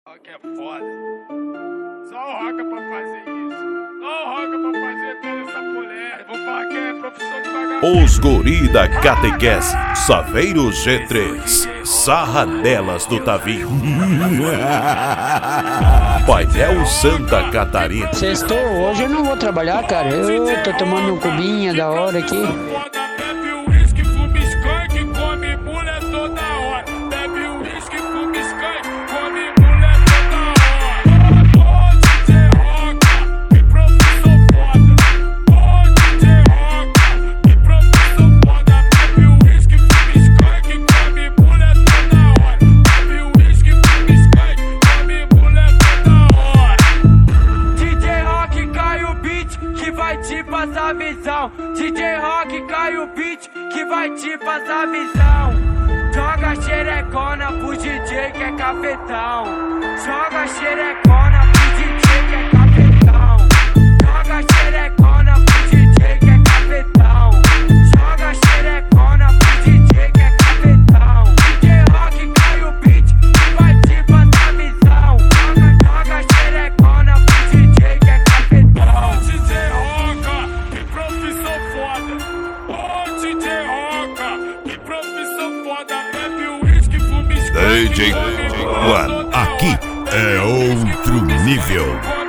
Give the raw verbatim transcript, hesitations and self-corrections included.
Que é foda. Só o Roca pra fazer isso. Só o Roca pra fazer toda essa mulher. Vou falar que é profissão de vagabundo. Os guri da catequese, Saveiro G três, Sarra Delas do Tavinho. Painel Santa Catarina. Sextou, hoje eu não vou trabalhar, cara. Eu tô tomando um cubinha da hora aqui. Passar visão, D J Rock cai o beat que vai te passar visão. Joga xerecona pro D J que é cafetão. Joga xerecona pro D J que é cafetão. Joga xerecona pro D J que é cafetão. Joga xerecona pro D J que é cafetão. D J Rock cai o beat que vai te passar visão. Joga, joga xerecona pro D J que é cafetão. D J Roca, que profissão foda. Ô D J Roca, que profissão foda. Bebe uísque, fuma skunk. D J One, aqui é outro nível.